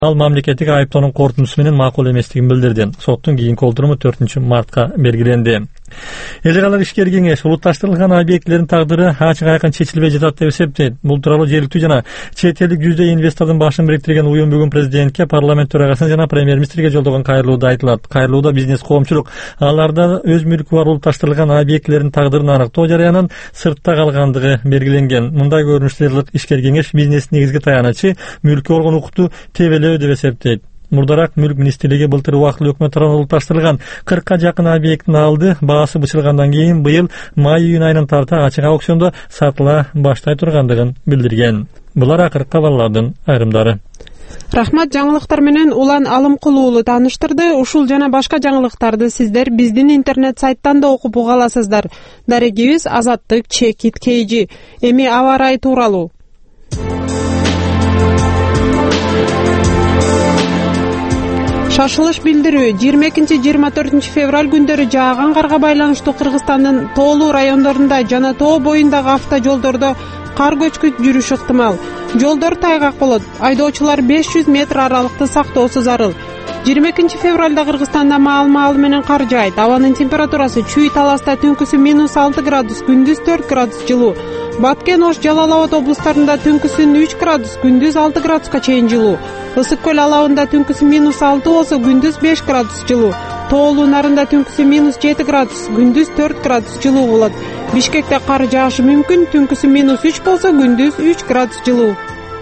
Ал мамлекеттик айыптоонун корутундусу менен макул эместигин билдирди. Соттун кийинки отуруму 4-мартка белгиленди. Эл аралык ишкер кеңеш улутташтырылган объектилердин тагдыры ачык айкын чечилбей жатат деп эсептейт. Бул тууралуу жергиликтүү жана чет элдик жүздөй инвестордун башын бириктирген уюм бүгүн президентке, парламент төрагасына жана премьер-министрге жолдогон кайрылууда айтылат. Кайрылууда бизнес коомчулук аларда өз мүлкү бар улутташтырылган объектилердин тагдырын аныктоо жарыянын сыртта калгандыгы белгиленген. Мындай көрүнүштүү ишкер кеңеш бизнестин негизги таянычы мүлкү болгон укукту тебелөө деп эсептейт. Мурдараак Мүлк министрлиги былтыр убактылуу өкмөт тарабынан улутташтырылган 40ка жакын объектин алды. Баасы бычыргандан кийин быйыл май-июнь айынан тарта ачык аукциондо сатыла баштай тургандыгын билдирген. Булар акыркы кабарлардын айрымдары. Рахмат, жаңылыктар менен Улан Алымкулуулу тааныштырды. Ушул жана башка жаңылыктарды сиздер биздин интернет сайттан да окуп уга аласыздар. Дарегибиз Азаттык Чекит KG. Эми аба ырайы тууралуу. Шашылыш билдирүү 22-24 февраль күндөрү жааган карга байланыштуу Кыргызстандын тоолуу райондорунда жана тоо боюндагы автожолдордо кар көчкү жүрүшү ыктымал. Жолдор тайгак болот. Айдоочулар 500 метр аралыкты сактоосу зарыл. 22 февралда Кыргызстанда маал-маалы менен кар жаайт. Абанын температурасы Чүй Таласта түнкүсү -6 градус, күндүз 4 градус жылуу. Баткен, Ош, Жалал Абад облустарында түнкүсүн 3 градус, күндүз 6 градуска чейин жылуу. Ысык көл алабында түнкүсү -6 болсо, күндүз 5 градус жылуу. Тоолуу нарында түнкүсү -7 градус, күндүз 4 градус жылуу болот. Бишкекте кар жаашы мүмкүн, түнкүсү -3 болсо, күндүз 3 градус жылуу.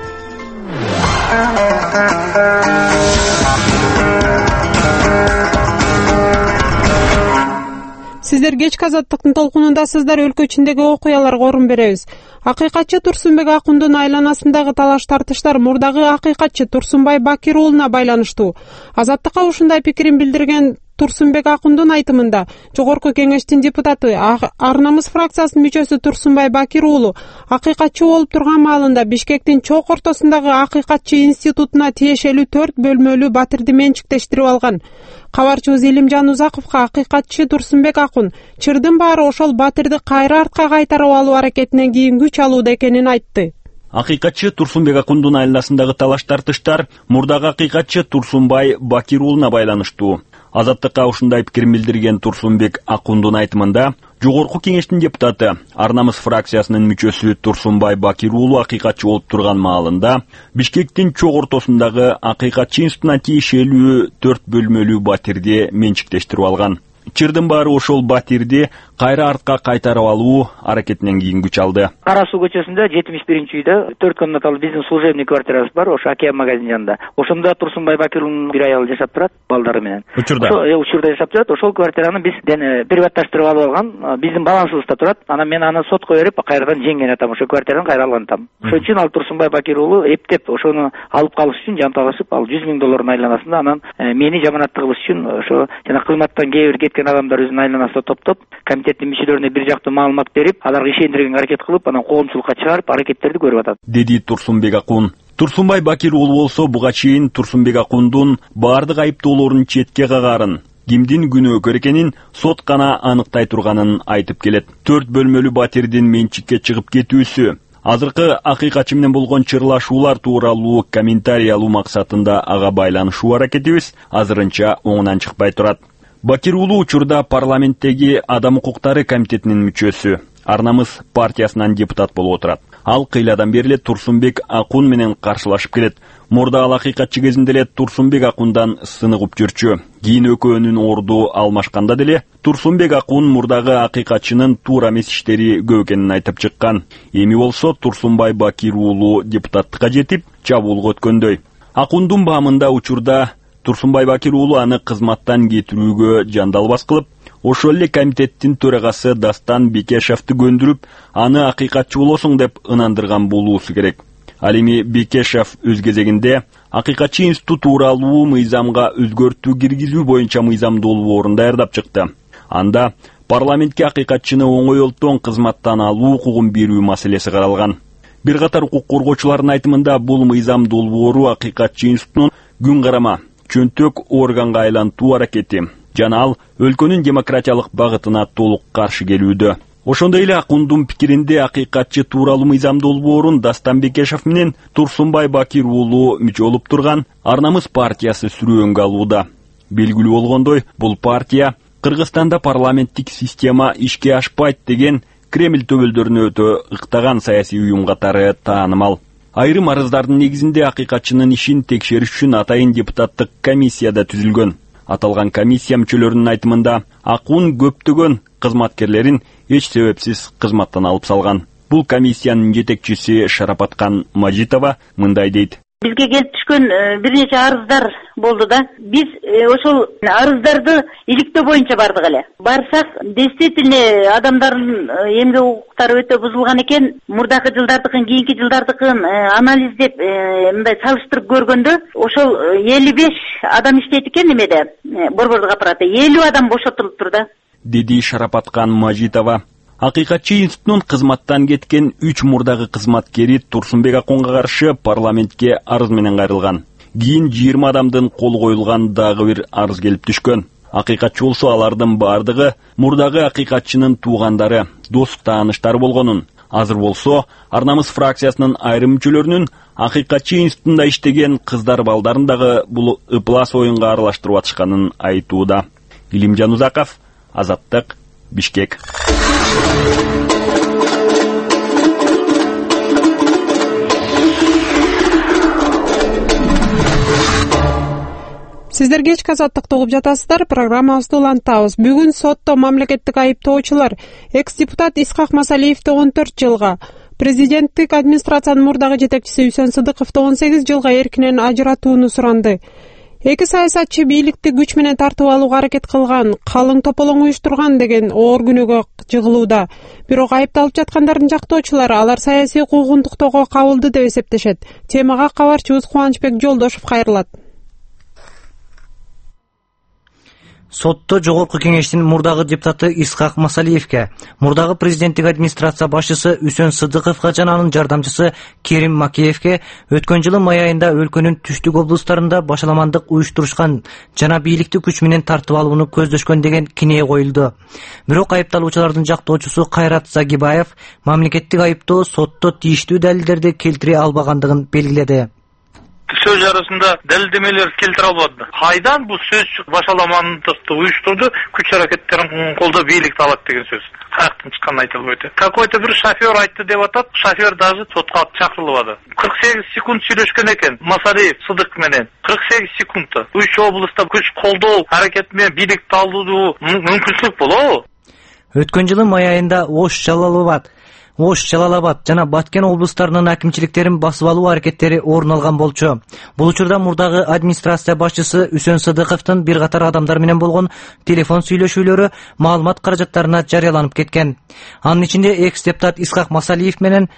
Сиздер кечки Азаттыктын толкунундасыздар. Өлкө ичиндеги окуяларга орун беребиз. Акыйкатчы Турсунбек Акундун айланасындагы талаш-тартыштар мурдагы акыйкатчы Турсунбай Бакир уулуна байланыштуу. Азаттыкка ушундай пикирин билдирген Турсунбек Акундун айтымында, Жогорку кеңештин депутаты, Ар намыс фракциясынын мүчөсү Турсунбай Бакир уулу акыйкатчы болуп турган маалында Бишкектин чок ортосундагы акыйкатчы институтуна тиешелүү 4 бөлмөлүү батирди менчиктештирип алган. Кабарчыбыз Илимжан Узаковго акыйкатчы Турсунбек Акун чырдын баары ошол батирди кайра артка кайтарып алуу аракетинен кийин күч алууда экенин айтты. Акыйкатчы Турсунбек Акундун айланасындагы талаш-тартыштар мурдагы акыйкатчы Турсунбай Бакир уулуна байланыштуу. Азаттыкка ушундай пикирин билдирген Турсунбек Акундун айтымында, Жогорку кеңештин депутаты, Ар намыс фракциясынын мүчөсү Турсунбай Бакир уулу акыйкатчы болуп турган маалында Бишкектин чок ортосундагы акыйкатчы институтуна тиешелүү 4 бөлмөлүү батирди менчиктештирип алган. Чырдын баары ошол батирди кайра артка кайтарып алуу аракетинен кийин күч алды. Кара суу көчөсүндө 71-үйдө 4 комнаталуу биздин служебный квартирабыз бар, ошо Океан магазин жанында. Ошондо Турсунбай Бакирулдун бир аял жашап турат, балдары менен. Учурда жашап турат. Ошол квартираны биз приватташтырып алып алган, биздин балансыбызда турат. Анан мен аны сотко берип, кайрадан жеңген атам, ошо квартираны кайра алган атам. Ошон үчүн ал Турсунбай Бакирулу эптеп ошону алып калыш үчүн жанталашып, ал 100 000 доллардын айланасында анан мени жаманатты кылыш үчүн ошо жана кыйматтан кээ бир кеткен адамдар өзүнүн айланасында топтоп, комитеттин мүчөлөрүнө бир жактуу маалымат берип, аларга ишендирген аракет кылып, анан коомчулукка чыгарып, аракеттерди көрүп атат, деди Турсунбек Акун. Турсунбай Бакир уулу болсо буга чейин Турсунбек Акундун баардык айыптоолорун четке кагарын, кимдин күнөөкөр экенин сот гана аныктай турганын айтып келет. 4 бөлмөлүү батирдин менчикке чыгып кетүүсү, азыркы акыйкатчы менен болгон чырлашуулар тууралуу комментарий алуу максатында ага байланышуу аракетибиз азырынча оңунан чыкпай турат. Бакир уулу учурда парламенттеги Адам укуктары комитетинин мүчөсү, Ар намыс партиясынан депутат болуп отурат. Ал кыйладан бери Турсунбек Акун менен каршылашып келет. Мурда ал акыйкатчы кезинде эле Турсунбек Акундан сыныгып жүрчү. Кийин экөөнүн орду алмашканда деле Турсунбек Акун мурдагы акыйкатчынын туура эмес иштери көп экенин айтып чыккан. Эми болсо Турсунбай Бакир уулу депутаттыкка жетип, чабуулга өткөндөй. Акундун баамында учурда Турсунбай Бакир уулу аны кызматтан кетирүүгө жандалбас кылып, ошол эле комитеттин төрагасы Дастан Бекешевди көндүрүп, аны акыйкатчы болосуң деп ынандырган болуусу керек. Ал эми Бекешев өз кезегинде акыйкатчы институт тууралуу мыйзамга өзгөртүү киргизүү боюнча мыйзам долбоорун даярдап чыкты. Анда парламентке акыйкатчыны оңойлтон кызматтан алуу укугун берүү маселеси каралган. Бир катар укук коргоочулардын айтымында бул мыйзам долбоору акыйкатчы институтунун күн карама чөнтөк органга айлантуу аракети жана ал өлкөнүн демократиялык багытына толук каршы келүүдө. Ошондой эле Акундун пикиринде акыйкатчы тууралуу мыйзам долбоорун Дастанбек Эшов менен Турсунбай Бакир уулу мүчө болуп турган Ар намыс партиясы сүрөөнгө алууда. Белгилүү болгондой, бул партия Кыргызстанда парламенттик система ишке ашпайт деген Кремль төбөлдөрүнө өтө ыктаган саясий уюм катары таанымал. Айрым арыздардын негизинде акыйкатчынын ишин текшериш үчүн атайын депутаттык комиссия да түзүлгөн. Аталган комиссия мүчөлөрүнүн айтымында Акун көптөгөн кызматкерлерин эч себепсиз кызматтан алып салган. Бул комиссиянын жетекчиси Шарапаткан Мажитова мындай дейт. Бизге келип түшкөн бир нече арыздар болду да. Биз ошол арыздарды иликтөө боюнча бардык эле. Барсак, действительно адамдардын эмгек укуктары өтө бузулган экен. Мурдакы жылдардыкын, кийинки жылдардыкын анализдеп, мындай салыштырып көргөндө, ошол 55 адам иштейт экен немеде, борбордук аппаратта. 50 адам бошотулуптур да. Деди Шарапаткан Мажитова. Акыйкатчы институтунун кызматтан кеткен 3 мурдагы кызматкери Турсунбек Акунга каршы парламентке арыз менен кайрылган. Кийин 20 адамдын кол коюлган дагы бир арыз келип түшкөн. Акыйкатчы болсо алардын бардыгы мурдагы акыйкатчынын туугандары, дос тааныштары болгонун. Азыр болсо Ар намыс фракциясынын айрым мүчөлөрүнүн акыйкатчы институтунда иштеген кыздар балдарын дагы бул ыплас оюнга аралаштырып атышканын айтууда. Илимжан Узаков, Азаттык, Бишкек. Сиздер кечки Азаттыкты угуп жатасыздар. Программабызды улантабыз. Бүгүн сотто мамлекеттик айыптоочулар экс-депутат Исхак Масалиевди 14 жылга, президенттик администрациянын мурдагы жетекчиси Үсөн Сыдыковду 18 жылга эркинен ажыратууну суранды. Эки саясатчы бийликти күч менен тартып алууга аракет кылган, калың тополоң уюштурган деген оор күнөөгө жыгылууда. Бирок айыпталып жаткандардын жактоочулары алар саясий укугун токтоого кабылды деп эсептешет. Темага кабарчыбыз Кубанычбек Жолдошов кайрылат. Сотто жогорку кеңештин мурдагы депутаты Исхак Масалиевке, мурдагы президенттик администрация башчысы Үсөн Сыдыковго жана анын жардамчысы Керим Макеевке өткөн жылы май айында өлкөнүн түштүк облустарында башаламандык уюштурушкан жана бийликти күч менен тартып алууну көздөшкөн деген кинээ коюлду. Бирок айыпталуучулардын жактоочусу Кайрат Загибаев мамлекеттик айыптоо сотто тийиштүү далилдерди келтире албагандыгын белгиледи. Сөз арасында дәлелдемелер келтире албады. Кайдан бул сөз башаламандыкты уюштурду, күч аракеттерин колдоо бийликти алат деген сөз. Каяктан чыкканын айтылбайт. Какой-то бир шофер айтты деп атат, шофер даже сотко чакырылбады. 48 секунд сүйлөшкөн экен Масалиев Сыдык менен. 48 секундта. 3 облустта күч колдоо аракети менен бийликти алуу мүмкүнчүлүк болобу? Өткөн жылы май айында Ош, Жалалабад жана Баткен облустарынын акимчиликтерин басып алуу аракеттери орун алган болчу. Бул учурда мурдагы администрация башчысы Үсөн Сыдыковдун бир катар адамдар менен болгон телефон сүйлөшүүлөрү маалымат каражаттарына жарыяланып кеткен. Анын ичинде экс-депутат Исхак Масалиев менен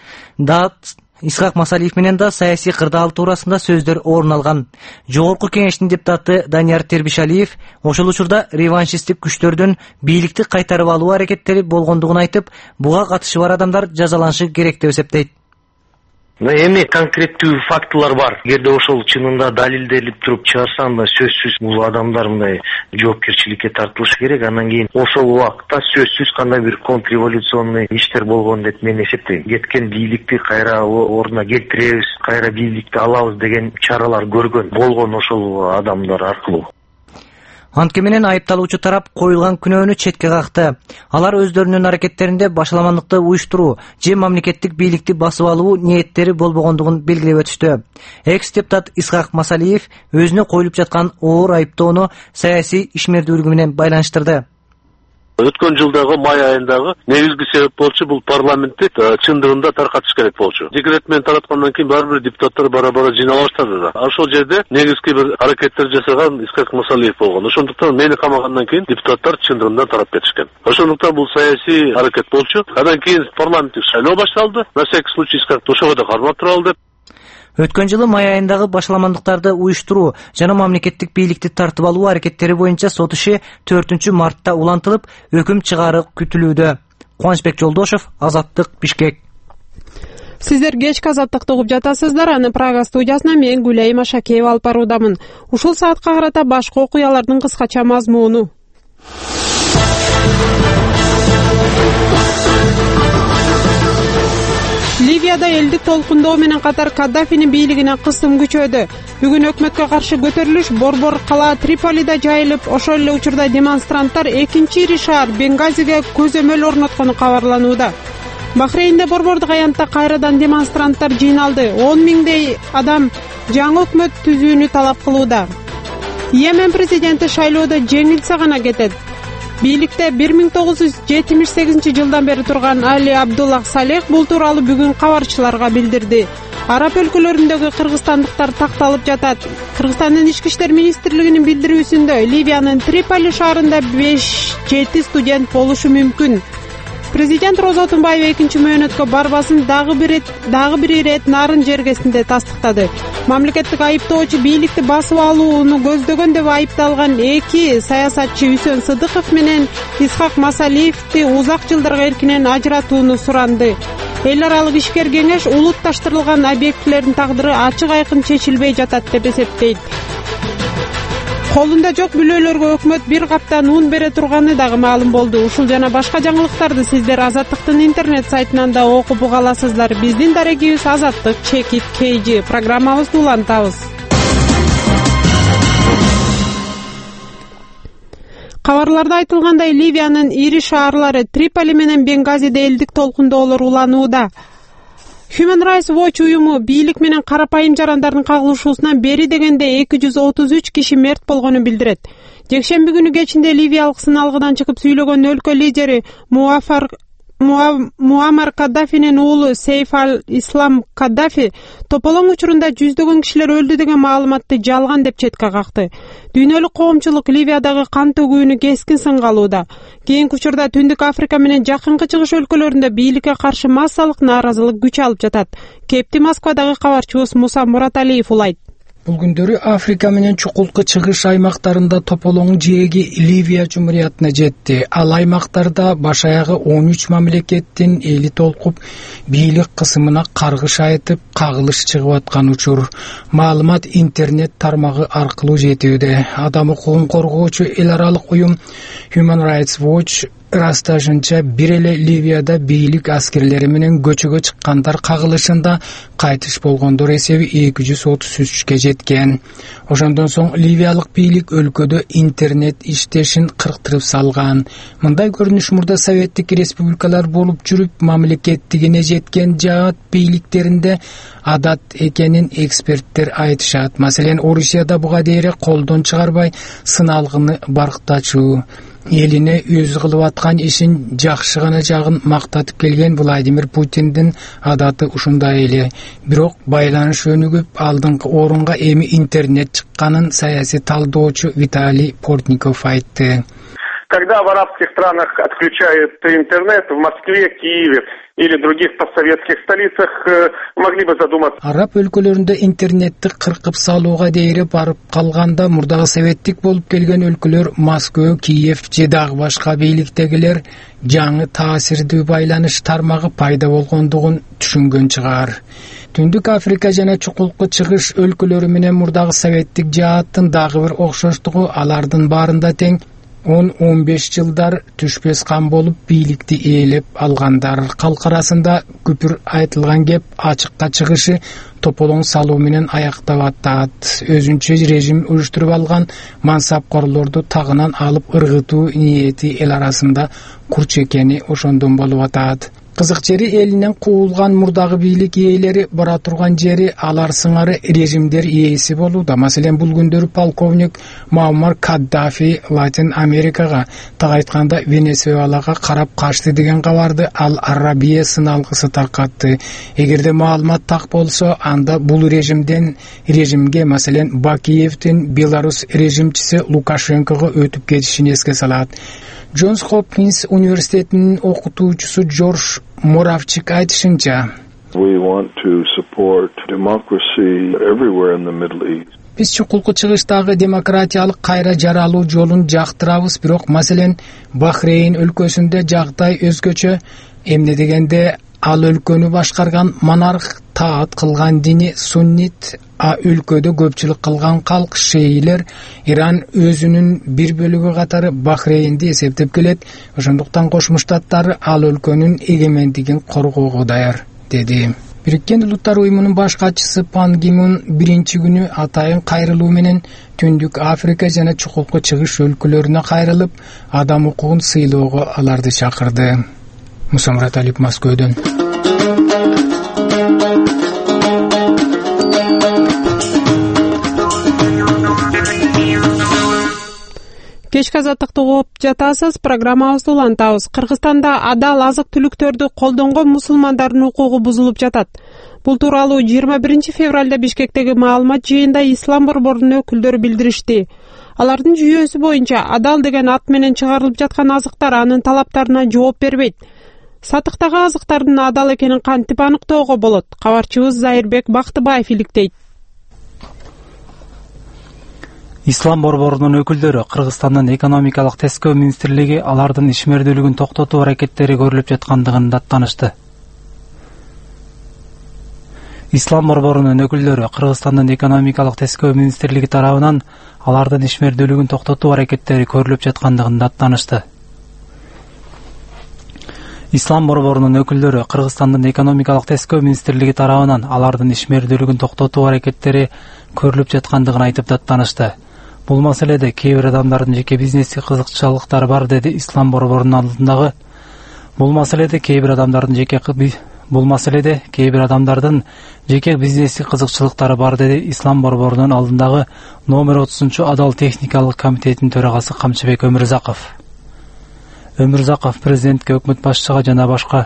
да саясий кырдаал туурасында сөздөр орун алган. Жогорку кеңештин депутаты Данияр Тербишалиев ошол учурда реваншисттик күчтөрдүн бийликти кайтарып алуу аракеттери болгондугун айтып, буга катышы бар адамдар жазаланышы керек деп эсептейт. Эми конкреттүү фактылар бар. Эгерде ошол чынында далилделип туруп чыгарса, анда сөзсүз бул адамдар мындай жоопкерчиликке тартылышы керек. Андан кийин ошол убакта сөзсүз кандай бир контрреволюционный иштер болгон деп мен эсептейм. Кеткен бийликти кайра ордуна келтиребиз, кайра бийликти алабыз деген чаралар көргөн болгон ошол адамдар аркылуу. Антке менен айыпталуучу тарап коюлган күнөөнү четке какты. Алар өздөрүнүн аракеттеринде башаламандыкты уюштуруу же мамлекеттик бийликти басып алуу ниеттери болбогондугун белгилеп өтүштү. Экс-депутат Исхак Масалиев өзүнө коюлуп жаткан оор айыптоону саясий ишмердүүлүгү менен байланыштырды. Өткөн жылдагы май айындагы негизги себеп болчу бул парламентти чындыгында таркатыш керек болчу. Декрет менен тараткандан кийин баары бир депутаттар бара-бара жыйнала баштады да. Ошол жерде негизги бир аракеттер жасаган Исхак Масалиев болгон. Ошондуктан мени камагандан кийин депутаттар чындыгында тарап кетишкен. Ошондуктан бул саясий аракет болчу. Андан кийин парламенттик шайлоо башталды. На всякий случай Исхакты ошого да кармап туралы деп. Өткөн жылы май айындагы башаламандыктарды уюштуруу жана мамлекеттик бийликти тартып алуу аракеттери боюнча сот иши 4 мартта улантылып, өкүм чыгаары күтүлүүдө. Кубанычбек Жолдошов, Азаттык, Бишкек. Сиздер кечки Азаттыкты угуп жатасыздар. Аны Прага студиясына мен Гүлайма Шакеева алып баруудамын. Ушул саатка карата башка окуялардын кыскача мазмуну. Ливияда элдик толкундоо менен катар Каддафинин бийлигине кысым күчөдү. Бүгүн өкмөткө каршы көтөрүлүш борбор кала Триполида жайылып, ошол эле учурда демонстранттар экинчи ири шаар Бенгазиге көзөмөл орноткону кабарланууда. Бахрейнде борбордук аянтта кайрадан демонстранттар жыйналды. 10 миңдей адам жаңы өкмөт түзүүнү талап кылууда. Йемен президенти шайлоодо жеңилсе гана кетет. Бийликте 1978 жылдан бери турган Али Абдуллах Салех бул тууралуу бүгүн кабарчыларга билдирди. Араб өлкөлөрүндөгү кыргызстандыктар такталып жатат. Кыргызстандын ички иштер министрлигинин билдирүүсүндө Ливиянын Триполи шаарында 5-7 студент болушу мүмкүн. Президент Роза Отунбаева экинчи мөөнөткө барбасын дагы бир ирет Нарын жергесинде тастыктады. Мамлекеттик айыптоочу бийликти басып алууну көздөгөн деп айыпталган эки саясатчы Үсөн Сыдыков менен Исхак Масалиевди узак жылдарга эркинен ажыратууну суранды. Эл аралык ишкер кеңеш улутташтырылган объектилердин тагдыры ачык айкын чечилбей жатат деп эсептейт. Колунда жок бүлөлөргө өкмөт бир каптан ун бере турганы дагы маалым болду. Ушул жана башка жаңылыктарды сиздер Азаттыктын интернет сайтынан да окуп уга аласыздар. Биздин дарегибиз Азаттык Чекит KG. Программабызды улантабыз. Кабарларда айтылгандай, Ливиянын ири шаарлары Триполи менен Бенгазиде элдик толкундоолор уланууда. Human Rights Watch уюму бийлик менен карапайым жарандардын кагылышуусунан бери дегенде 233 киши мерт болгонун билдирет. Жекшемби күнү кечинде ливиялык сыналгыдан чыгып сүйлөгөн өлкө лидери Муаммар Каддафинин уулу Сейф ал-Ислам Каддафи тополоң учурунда жүздөгөн кишилер өлдү деген маалыматты жалган деп четке какты. Дүйнөлүк коомчулук Ливиядагы кан төгүүнү кескин сынга алууда. Кийинки учурда Түндүк Африка менен Жакынкы Чыгыш өлкөлөрүндө бийликке каршы массалык нааразылык күч алып жатат. Кепти Москвадагы кабарчыбыз Муса Мураталиев улайт. Бул күндөрү Африка менен Чукулкы Чыгыш аймактарында тополоң жээги Ливия Жумуриятына жетти. Ал аймактарда баш аягы 13 мамлекеттин эли толкуп, бийлик кысымына каргыш айтып, кагылыш чыгып аткан учур. Маалымат интернет тармагы аркылуу жетүүдө. Адам укугун коргоочу эл аралык уюм Human Rights Watch ырасташынча бир эле Ливияда бийлик аскерлери менен көчөгө чыккандар кагылышында кайтыш болгондор эсеби 233-кө жеткен. Ошондон соң ливиялык бийлик өлкөдө интернет иштешин кырктырып салган. Мындай көрүнүш мурда советтик республикалар болуп жүрүп, мамлекеттигине жеткен жаат бийликтеринде адат экенин эксперттер айтышат. Маселен, Орусияда буга дейре колдон чыгарбай сыналгыны барктачуу. Элине өзү кылып аткан ишин жакшы гана жагын мактатып келген Владимир Путиндин адаты ушундай эле. Бирок байланыш өнүгүп, алдыңкы орунга эми интернет чыкканын саясий талдоочу Виталий Портников айтты. Когда в арабских странах отключают интернет, в Москве, Киеве или других постсоветских столицах, могли бы задуматься. Араб өлкөлөрүндө интернетти кыркып салууга дейре барып калганда, мурдагы советтик болуп келген өлкөлөр Москва, Киев же дагы башка бийликтегилер жаңы таасирдүү байланыш тармагы пайда болгондугун түшүнгөн чыгар. Түндүк Африка жана Чукулкы Чыгыш өлкөлөрү менен мурдагы советтик жааттын дагы бир окшоштугу алардын баарында тең 10-15 жылдар түшпес кан болуп бийликти ээлеп алгандар. Калк арасында күпүр айтылган кеп ачыкка чыгышы тополоң салуу менен аяктап атат. Өзүнчө режим уюштуруп алган мансапкорлорду тагынан алып ыргытуу ниети эл арасында курч экени ошондон болуп атат. Кызык жери, элинен куулган мурдагы бийлик ээлери бара турган жери алар сыңары режимдер ээси болууда. Маселен, бул күндөрү полковник Муаммар Каддафи Латин Америкага, так айтканда Венесуэлага карап качты деген кабарды Ал Арабия сыналгысы таркатты. Эгерде маалымат так болсо, анда бул режимге, маселен, Бакиевдин Беларус режимчиси Лукашенкого өтүп кетишин эске салат. Джонс Хопкинс университетинин окутуучусу Джордж Моравчик айтышынча, биз Чукулкы Чыгыштагы демократиялык кайра жаралуу жолун жактырабыз, бирок маселен Бахрейн өлкөсүндө жагдай өзгөчө. Эмне дегенде, ал өлкөнү башкарган монарх таат кылган дини суннит, а өлкөдө көпчүлүк кылган калк шейлер. Иран өзүнүн бир бөлүгү катары Бахрейнди эсептеп келет. Ошондуктан Кошмо Штаттар ал өлкөнүн эгемендигин коргоого даяр, деди. Бириккен Улуттар уюмунун баш катчысы Пан Ги Мун биринчи күнү атайын кайрылуу менен Түндүк Африка жана Чукулку Чыгыш өлкөлөрүнө кайрылып, адам укугун сыйлоого аларды чакырды. Мусамурат Алип, Москвадон. Кечки азаттыкты угуп жатасыз, программабызды улантабыз. Кыргызстанда адал азык-түлүктөрдү колдонгон мусулмандардын укугу бузулуп жатат. Бул тууралуу 21 февралда Бишкектеги маалымат жыйында Ислам борборунун өкүлдөрү билдиришти. Алардын жүйөсү боюнча адал деген ат менен чыгарылып жаткан азыктар анын талаптарына жооп бербейт. Сатыктагы азыктардын адал экенин кантип аныктоого болот? Кабарчыбыз Зайырбек Бактыбаев иликтейт. Ислам борборунун өкүлдөрү Кыргызстандын экономикалык тескөө министрлиги алардын ишмердүүлүгүн токтотуу аракеттери көрүлүп жаткандыгын даттанышты. Ислам борборунун өкүлдөрү Кыргызстандын экономикалык тескөө министрлиги тарабынан алардын ишмердүүлүгүн токтотуу аракеттери көрүлүп жаткандыгын даттанышты. Ислам борборунун өкүлдөрү Кыргызстандын экономикалык тескөө министрлиги тарабынан алардын ишмердүүлүгүн токтотуу аракеттери көрүлүп жаткандыгын айтып даттанышты. Бул маселеде кээ бир адамдардын жеке бизнеске кызыкчылыктары бар, деди Ислам борборунун алдындагы. Бул маселеде кээ бир адамдардын жеке бизнеске кызыкчылыктары бар, деди Ислам борборунун алдындагы номер 30 Адал техникалык комитетинин төрагасы Камчыбек Өмүрзаков. Өмүрзаков президентке, өкмөт башчыга жана башка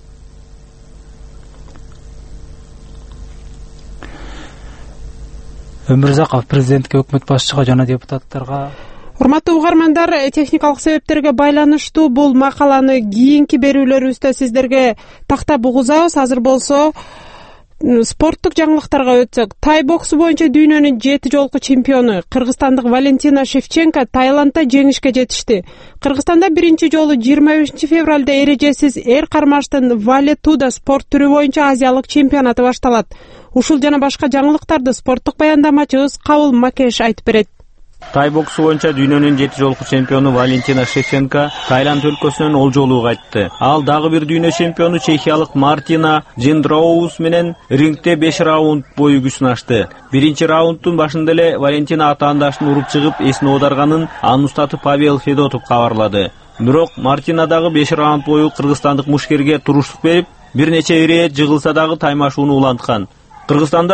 депутаттарга Урматтуу угармандар, техникалык себептерге байланыштуу бул макаланы кийинки берүүлөрүбүздө сиздерге тактап угузабыз. Азыр болсо спорттук жаңылыктарга өтсөк, тай боксу боюнча дүйнөнүн 7 жолку чемпиону кыргызстандык Валентина Шевченко Таиландда жеңишке жетишти. Кыргызстанда биринчи жолу 25 февралда эрежесиз эр кармаштын Валетуда спорт түрү боюнча азиялык чемпионаты башталат. Ушул жана башка жаңылыктарды спорттук баяндамачыбыз Кабыл Макеш айтып берет. Тай боксу боюнча дүйнөнүн 7 жолку чемпиону Валентина Шевченко Таиланд өлкөсүнөн ол жолу кайтты. Ал дагы бир дүйнө чемпиону чехиялык Мартина Джиндроус менен рингте 5 раунд бою күч сынашты. Биринчи раундтун башында эле Валентина атаандашын уруп чыгып эсин оодарганын анын устаты Павел Федотов кабарлады. Бирок Мартина дагы 5 раунд бою кыргызстандык мушкерге туруштук берип, бир нече ирет жыгылса дагы таймашууну уланткан. Кыргызстанда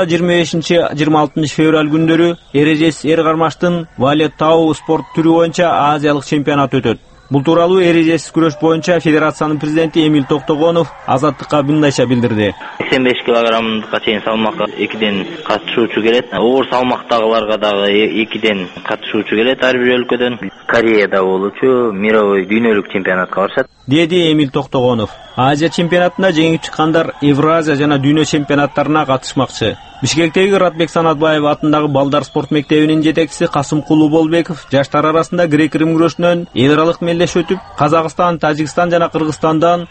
25-26 февраль күндөрү эрежесиз эр кармаштын Валетау спорт түрү боюнча азиялык чемпионат өтөт. Бул тууралуу эрежесиз күрөш боюнча федерациянын президенти Эмиль Токтогонов Азаттыкка мындайча билдирди. 85 килограммга чейин салмакка 2ден катышуучу келет. Оор салмактагыларга дагы 2ден катышуучу келет ар бир өлкөдөн. Кореяда болчу мировой дүйнөлүк чемпионатка барышат, деди Эмиль Токтогонов. Азия чемпионатында жеңип чыккандар Евразия жана дүйнө чемпионаттарына катышмакчы. Бишкектеги Ратбек Санатбаев атындагы балдар спорт мектебинин жетекчиси Касымкулуу Болбеков жаштар арасында грек-рим күрөшүнөн эл аралык мелдеш өтүп, Казакстан, Тажикстан жана Кыргызстандан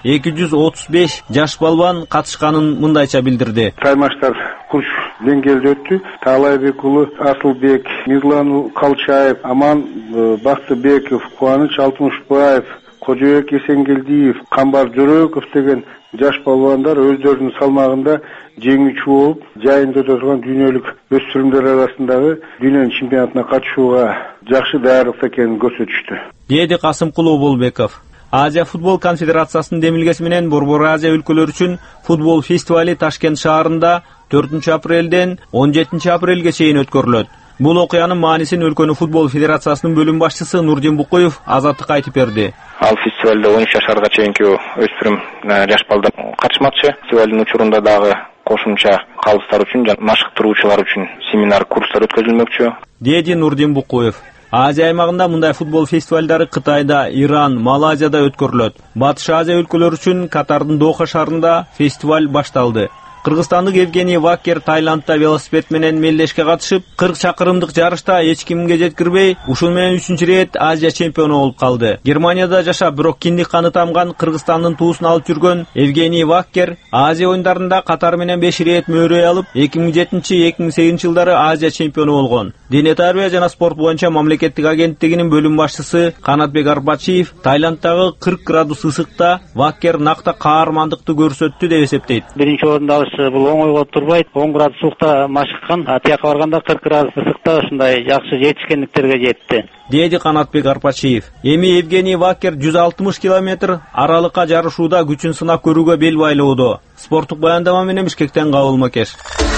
235 жаш балбан катышканын мындайча билдирди. Таймаштар курч деңгээлде өттү. Таалайбек уулу, Асылбек, Мирлан Калчаев, Аман Бактыбеков, Кубаныч Алтымышбаев, Кожоек Эсенгелдиев, Камбар Жөрөков деген жаш балбандар өздөрүнүн салмагында жеңүүчү болуп, жайында өтө дүйнөлүк өспүрүмдөр арасындагы дүйнөнүн чемпионатына катышууга жакшы даярдыкта экенин көрсөтүштү, деди Касымкулуу Болбеков. Азия футбол конфедерациясынын демилгеси менен Борбор Азия өлкөлөрү үчүн футбол фестивали Ташкент шаарында 4 апрелден 17 апрелге чейин өткөрүлөт. Бул окуянын маанисин өлкөнүн футбол федерациясынын бөлүм башчысы Нурдин Букуев Азаттыкка айтып берди. Ал фестивалда 13 жашарга чейинки өспүрүм жаш балдар катышмакчы. Фестивалдын учурунда дагы кошумча калыстар үчүн жана машыктыруучулар үчүн семинар, курстар өткөзүлмөкчү, деди Нурдин Букуев. Азия аймагында мындай футбол фестивалдары Кытайда, Иран, Малайзияда өткөрүлөт. Батыш Азия өлкөлөрү үчүн Катардын Доха шаарында фестиваль башталды. Кыргызстандык Евгений Ваккер Таиландда велосипед менен мелдешке катышып, 40 чакырымдык жарышта эч кимге жеткирбей, ушул менен 3-рет Азия чемпиону болуп калды. Германияда жашап, бирок киндик каны тамган Кыргызстандын туусун алып жүргөн Евгений Ваккер Азия оюндарында Катар менен 5 рет мөөрөй алып, 2007-2008 жылдары Азия чемпиону болгон. Дене тарбия жана спорт боюнча мамлекеттик агенттигинин бөлүм башчысы Канатбек Арбачиев Таиланддагы 40 градус ысыкта Ваккер накта каармандыкты көрсөттү деп эсептейт. Биринчи орунда жакшы, бул оңойго турбайт. 10 градус суукта машыккан, тияка барганда 40 градус ысыкта ушундай жакшы жетишкендиктерге жетти. Деди Канатбек Арпачиев. Эми Евгений Вакер 160 километр аралыкка жарышууда күчүн сынап көрүүгө бел байлоодо. Спорттук баяндама менен Бишкектен Кабыл Макеш.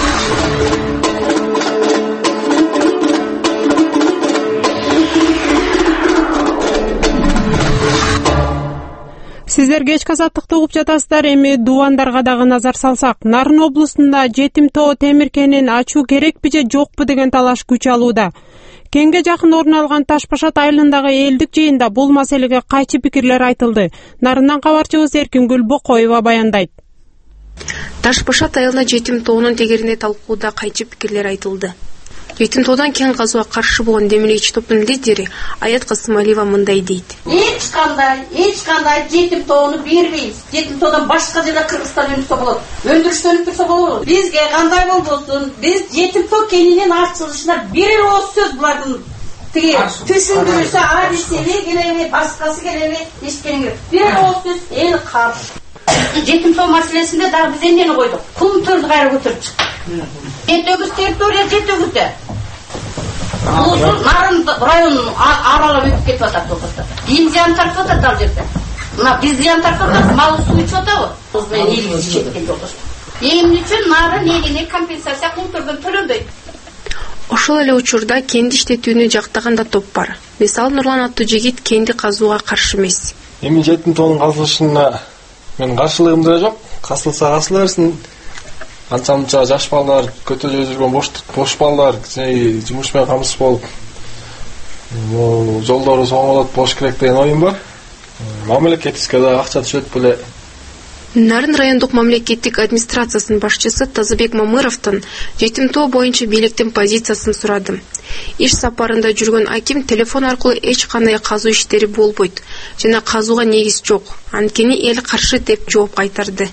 Сиздер кечки азаттыкты угуп жатасыздар. Эми дубандарга дагы назар салсак, Нарын облусунда жетим тоо темир кенин ачуу керекпи же жокпу деген талаш күч алууда. Кенге жакын орун алган Ташбашат айылындагы элдик жыйында бул маселеге кайчы пикирлер айтылды. Нарындан кабарчыбыз Эркингүл Бокоева баяндайт. Ташбашат айылына жетим тоонун тегерине талкууда кайчы пикирлер айтылды. Жетим тоодан кен казууга каршы болгон демилгечи топтун лидери Аят Касымалиева мындай дейт. Эч кандай жетим тоону бербейбиз. Жетим тоодан башка жерде Кыргызстан өндүрсө болот. Өндүрүштө өндүрсө болот. Бизге кандай болбосун, биз жетим тоо кенинин ачылышына бир ооз сөз булардын тиги түшүндүрүлсө адисеби келеби, башкасы келеби, эчкенге бир ооз сөз эл каршы. Жетим тоо маселесинде дагы биз эмнени койдук? Кумтөрдү кайра көтөрүп чыктык. Жетөгүз территория жетөгүздө. Нарын районун аралап өтүп кетип атат болсо. Эми зыян тартып атат ал жерде. Мына биз зыян тартып атабыз, мал суу ичип атабы? Туз менен ийгиз четкен жолдош. Эмне үчүн нарын эгине компенсация кумтөрдөн төлөнбөйт? Ошол эле учурда кенди иштетүүнү жактаган да топ бар. Мисалы Нурлан аттуу жигит кенди казууга каршы эмес. Эми жетим тоонун казылышына мен каршылыгым деле жок. Касылса касыла берсин. Канча-мынча жаш балдар, көтөлө жүргөн бош балдар, жумуш менен камсыз болуп, жолдору соңолот болуш керек деген оюм бар. Мамлекетибизге да акча түшөт беле. Нарын райондук мамлекеттик администрациясынын башчысы Тазыбек Мамыровдон жетим тоо боюнча бийликтин позициясын сурадым. Иш сапарында жүргөн аким телефон аркылуу эч кандай казуу иштери болбойт жана казууга негиз жок. Анткени эл каршы деп жооп кайтарды.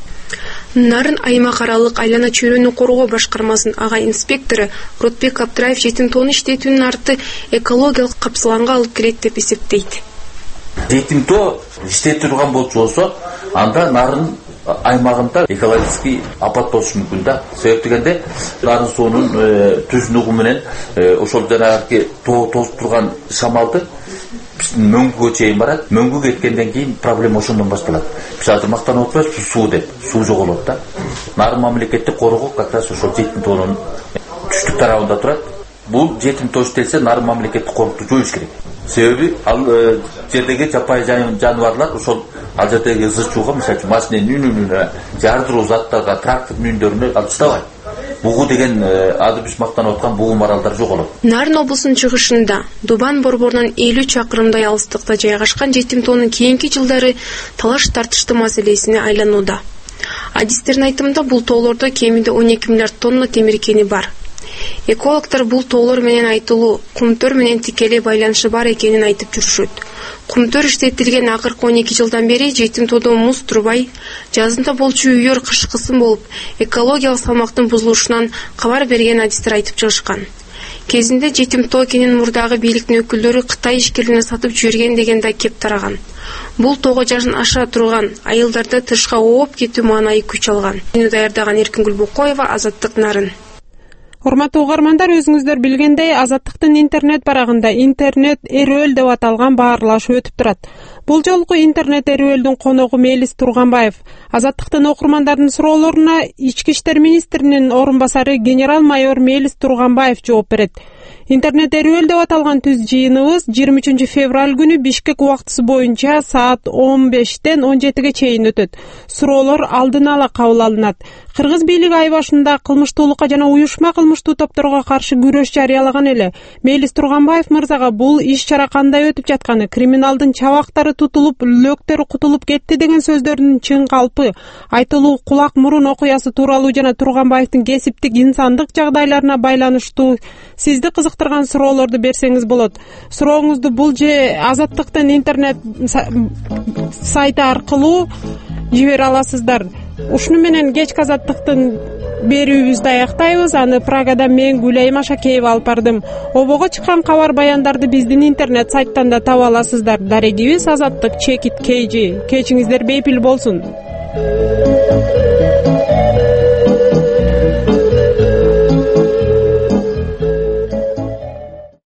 Нарын аймак аралык айлана чөйрөнү коргоо башкармасынын ага инспектору Ротбек Абдраев жетим тоону иштетүүнүн арты экологиялык капсаланга алып келет деп эсептейт. Жетим тоо иштетип турган болсо, анда Нарын аймагында экологический апат болушу мүмкүн да. Себеп дегенде Нарын суунун түзүнүгү менен ошол жанагы тоо толуп турган шамалды мөңгүгө чейин барат. Мөңгү кеткенден кийин проблема ошондон башталат. Биз азыр мактанып отурабыз, суу деп, суу жоголот да. Нарын мамлекеттик коргоо как раз ошол жетим тоонун түштүк тарабында турат. Бул жетим тоо иштелсе Нарын мамлекеттик коргоду жоюш керек. Себеби ал жердеги жапайы жаныбарлар ошол ал жердеги ызы-чууга, мисалы машиненин үнүнө, жардыруу заттарга, трактордун үнүндөрүнө ал чыдабайт. Бугу деген азыр биз мактанып аткан бугу маралдар жоголот. Нарын облусунун чыгышында Дубан борборунан 50 чакырымдай алыстыкта жайгашкан жетим тоонун кийинки жылдары талаш тартыштуу маселесине айланууда. Адистердин айтымында бул тоолордо кеминде 12 миллиард тонна темир кени бар. Экологдор бул тоолор менен айтылуу кумтөр менен тикелей байланышы бар экенин айтып жүрүшөт. Кумтөр иштетилген акыркы 12 жылдан бери жетим тоодо муз турбай, жазында болчу үйөр кышкысын болуп, экологиялык салмактын бузулушунан кабар берген адистер айтып чыгышкан. Кезинде жетим тоо кенин мурдагы бийликтин өкүлдөрү Кытай ишкерлерине сатып жиберген деген да кеп тараган. Бул тоого жашын аша турган айылдарды тышка ооп кетүү маанайы күч алган. Даярдаган Эркингүл Бокоева, Азаттык, Нарын. Урматтуу угармандар, өзүңүздөр билгендей, Азаттыктын интернет барагында интернет эрүүл деп аталган баарлаш өтүп турат. Бул жолку интернет эрүүлдүн коногу Мелис Турганбаев. Азаттыктын окурмандардын суроолоруна Ички иштер министринин орун басары генерал-майор Мелис Турганбаев жооп берет. Интернет эрүүл деп аталган түз жыйыныбыз 23 февраль күнү Бишкек убактысы боюнча саат 15-тен 17-ге чейин өтөт. Суроолор алдын ала кабыл алынат. Кыргыз бийлиги ай башында кылмыштуулукка жана уюшма кылмыштуу топторго каршы күрөш жарыялаган эле. Мелис Турганбаев мырзага бул иш-чара кандай өтүп жатканы, криминалдын чабактары тутулуп, лөктөрү кутулуп кетти деген сөздөрдүн чын калпы, айтылуу кулак мурун окуясы тууралуу жана Турганбаевдин кесиптик инсандык жагдайларына байланыштуу сизди кызыктырган суроолорду берсеңиз болот. Сурооңузду бул же Азаттыктын интернет сайты аркылуу жибере аласыздар. Ушуну менен кечки Азаттыктын берүүбүздү аяктайбыз. Аны Прагадан мен Гүлайым Ашакеева алып бардым. Обого чыккан кабар баяндарды биздин интернет сайттан да таба аласыздар. Дарегибиз Азаттык _KG. Кечиңиздер бейпил болсун.